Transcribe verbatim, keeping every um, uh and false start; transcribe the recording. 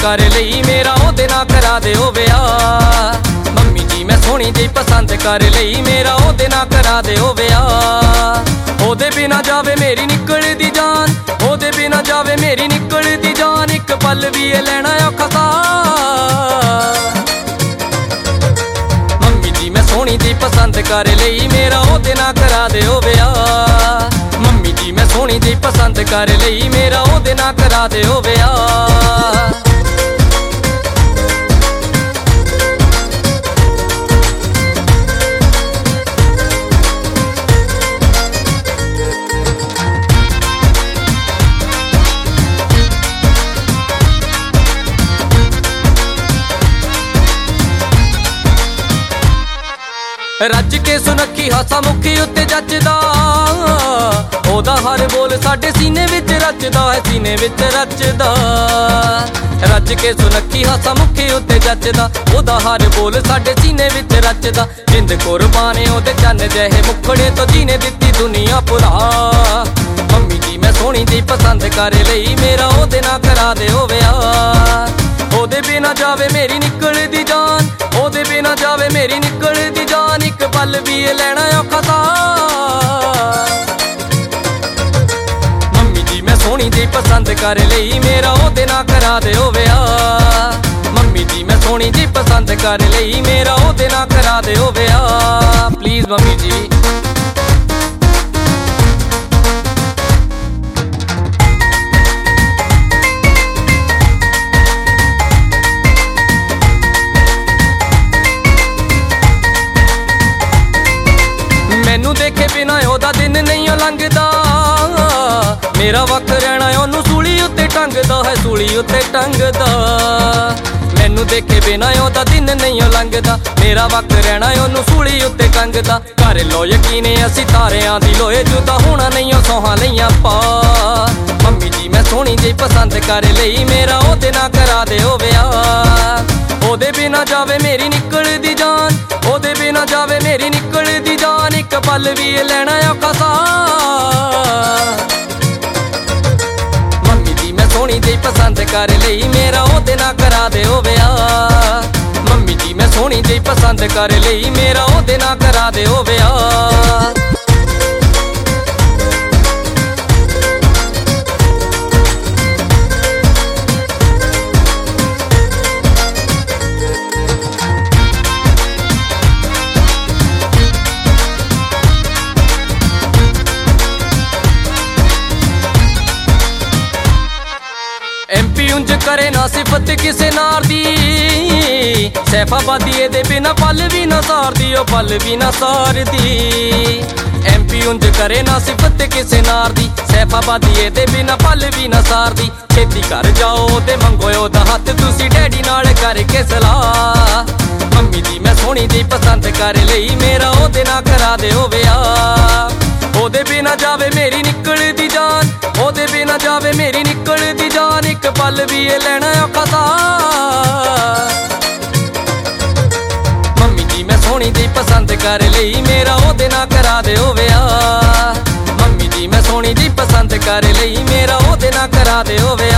कर लई मेरा ओदे नाल करा दिओ विआह। मम्मी जी मैं सोहनी जी पसंद कर लई मेरा ओदे नाल करा दिओ विआह। ओदे बिना जावे मेरी निकलदी जान, ओदे बिना जावे मेरी निकलदी जान, एक पल भी ये लेना औखा सा। मम्मी जी मैं सोहनी जी पसंद कर लई मेरा ओदे नाल करा दिओ विआह। मम्मी जी मैं सोहनी जी पसंद कर लई मेरा ओदे नाल करा दिओ विआह। रज के सुनखी हासा मुखी उत्ते जचदा, ओदा हर बोल साडे सीने विच रचदा है, सीने विच रचदा। रज के सुनखी हासा मुखी उत्ते जचदा, ओदा हर बोल साडे सीने विच रचदा। जिंद कुर्बाने ओदे चन्न जहे मुखड़े तो जीने दित्ती दुनिया भुला। मम्मी जी मैं सोहनी जी पसंद कर लई मेरा ओदे नाल करा दिओ विआह। ओदे बिना जावे मेरी निकलदी जान, ओदे बिना जावे मेरी निकलदी जान, एक पल भी ये लेना औखा सा। मम्मी जी मैं सोहनी जी पसंद कर लई मेरा ओदे नाल करा दिओ विआह। मम्मी जी मैं सोहनी जी पसंद कर लई मेरा ओदे नाल करा दिओ विआह। Please mummy ji. मैनू देखे बिना ओदा दिन नहीं लंघदा, मेरा वक्त रहना ओनू सूली उत्ते टंगदा है, सूली उत्ते टंगदा। मैनू देखे बिना ओदा दिन नहीं लंघदा, मेरा वक्त रहना ओनू सूली उत्ते टंगदा। कर लो यकीन असी तारियां दी लोए जुदा होना नहीं सौहां लईआं पा। मम्मी जी मैं सोहनी जी पसंद कर लई मेरा ओदे नाल करा दिओ विआह। ओदे बिना जावे मेरी निकलदी जान, ओदे बिना जावे मेरी निकलदी जान, एक पल भी ये लेना औखा सा। मम्मी जी मैं सोहनी जी पसंद कर लई मेरा ओदे नाल करा दिओ विआह। मम्मी जी मैं सोहनी जी पसंद कर लई मेरा ओदे नाल करा दिओ विआह। एमपी उंज करे ना सिफत किसे नार दी, सैफाबादी दे बिना पल भी ना सार दी, ओ पल भी ना सार दी। एमपी उंज करे ना सिफत किसे नार दी, सैफाबादी दे बिना पल भी ना सार दी। खेती कर जाओ ते मंगो ओदा हथ तुसी डैडी नाल करके सलाह। मम्मी जी मैं सोहनी जी पसंद कर लई मेरा ओदे नाल करा दिओ विआह। ओदे बिना जावे मेरी निकलदी जान, ओदे बिना जावे मेरी निकलदी जान, एक पल भी ये लेना औखा सा। मम्मी जी मैं सोहनी जी पसंद कर लई मेरा ओदे नाल करा दिओ विआह। मम्मी जी मैं सोहनी जी पसंद कर लई मेरा ओदे नाल करा दिओ विआह।